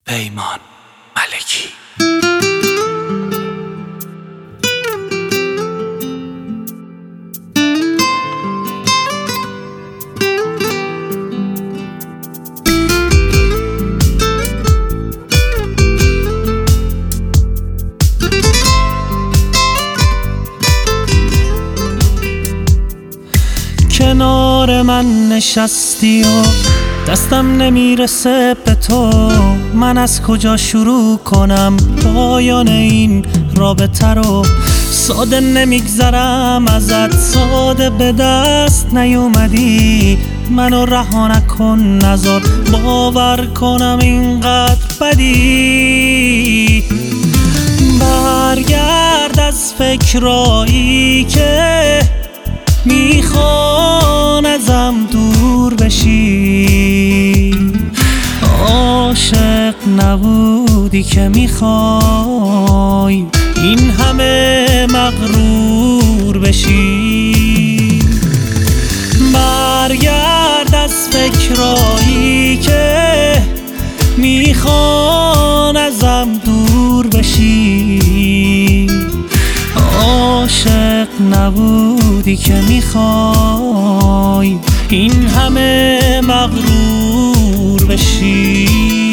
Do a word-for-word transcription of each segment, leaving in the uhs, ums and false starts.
پیمان ملکی. کنار من نشستی و دستم نمیرسه به تو، من از کجا شروع کنم پایان این رابطه رو؟ ساده نمیگذرم ازت، ساده به دست نیومدی، منو رها نکن، نذار باور کنم اینقدر بدی. برگرد از فکرایی که میخوان ازم دور بشی، عاشق نبودی که میخوای این همه مغرور بشی. برگرد از فکرایی که میخوان ازم دور بشی، عاشق نبودی که میخوای این همه مغرور بشی.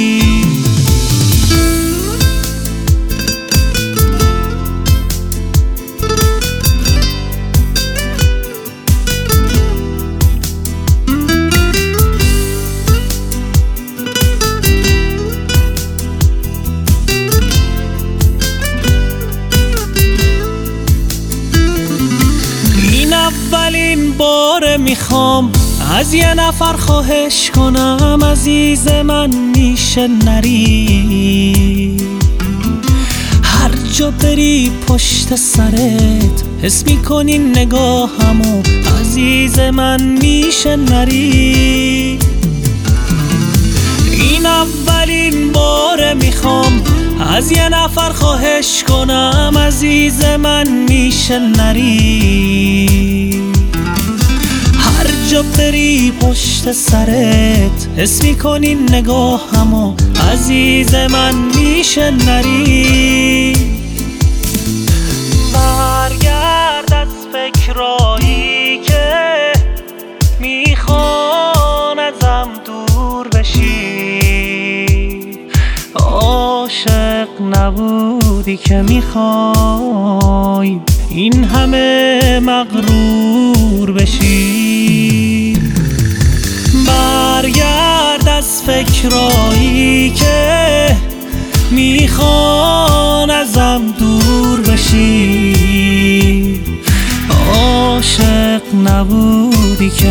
اولین بار میخوام از یه نفر خواهش کنم، عزیز من میشه نری، هر جا بری پشت سرت حس میکنی نگاهمو، عزیز من میشه نری. این اولین بار میخوام از یه نفر خواهش کنم، عزیز من میشه نری، هر جا بری پشت سرت حس میکنی نگاهمو، عزیز من میشه نری. برگرد از فکرایی که میخوان ازم دور بشی، عاشق نبودی که میخوای این همه مغرور بشی. برگرد از فکرایی که میخوان ازم دور بشی، عاشق نبودی که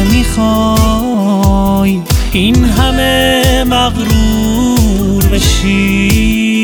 میخوای این همه مغرور بشی.